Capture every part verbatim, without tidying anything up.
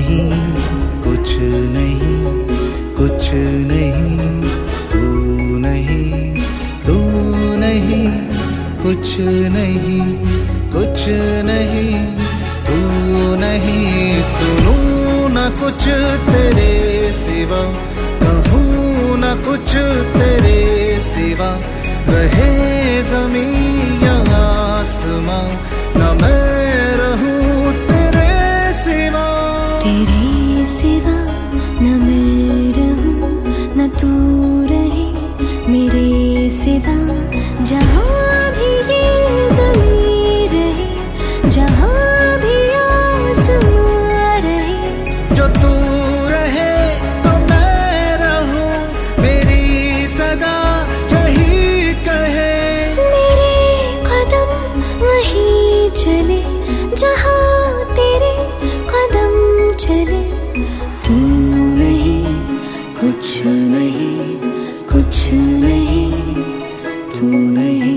नहीं, कुछ नहीं, कुछ नहीं, तू नहीं, तू नहीं, कुछ नहीं, कुछ नहीं, तू नहीं। सुनूं न कुछ तेरे सिवा, कहूँ न कुछ तेरे सिवा, रहे ज़मीं या आसमां, न मैं रहूं तेरे सिवा। तेरे सिवा न मैं रहूं, न तू रहे मेरे सिवा। जहाँ भी ये ज़मीं रहे, जहाँ भी आसमां रहे, जो तू रहे तो मैं रहूं, मेरी सदा यही कहे। मेरे कदम वहीं चले जहाँ तेरे कदम चले। तू नहीं, कुछ नहीं, कुछ नहीं, तू नहीं।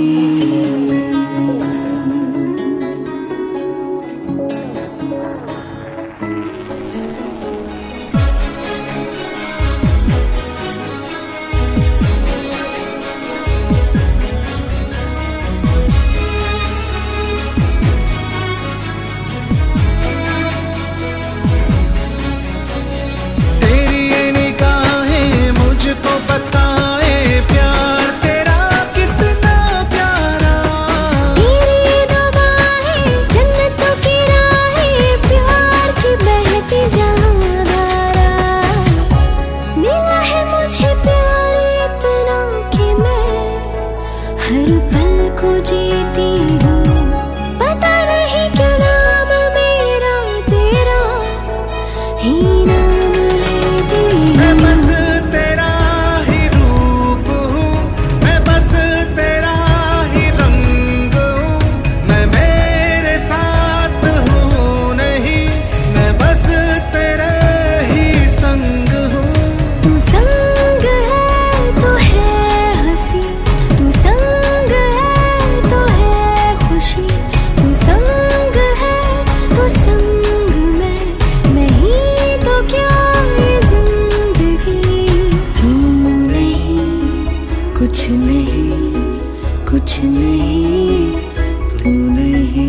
मुझको बताए प्यार तेरा कितना प्यारा, तेरी दुआएं जन्नतों की राहें, प्यार की बहती जहांधारा। मिला है मुझे प्यार इतना कि मैं हर पल को जीती हूँ। पता नहीं क्या नाम मेरा तेरा ही नाम लेती हूँ। बस तेरा ही रूप हूँ, मैं बस तेरा ही रंग हूँ, मैं मेरे साथ हूँ नहीं, मैं बस तेरे ही संग हूँ। तू संग है तो है हंसी, तू संग है तो है खुशी, तू संग है तो संग मैं नहीं तो क्या ये जिंदगी। तू नहीं, कुछ नहीं, कुछ नहीं, तू नहीं।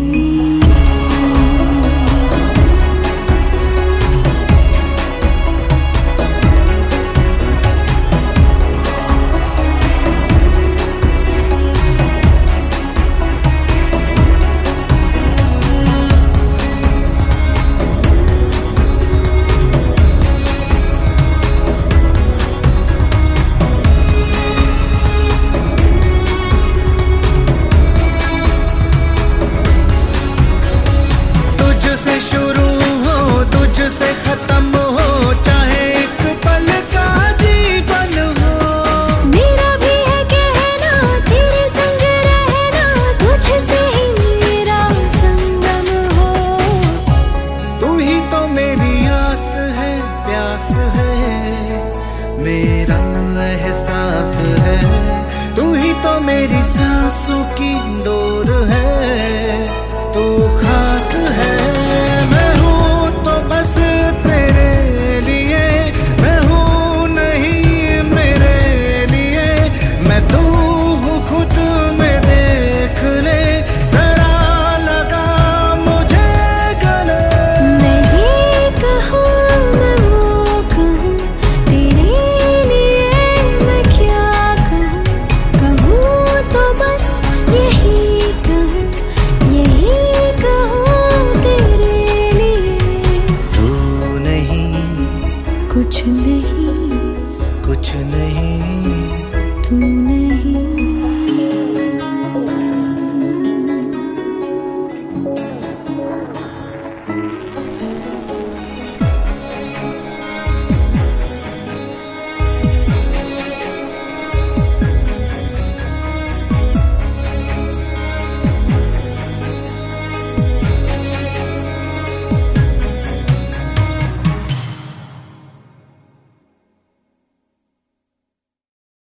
तुझसे शुरू हो, तुझसे खत्म हो, चाहे एक पल का जीवन हो। मेरा भी है कहना तेरे संग रहना, तुझसे ही मेरा संगम हो। तू ही तो मेरी आस है, प्यास है, मेरा एहसास है। तू ही तो मेरी सांसों की डोर है, तू खास है।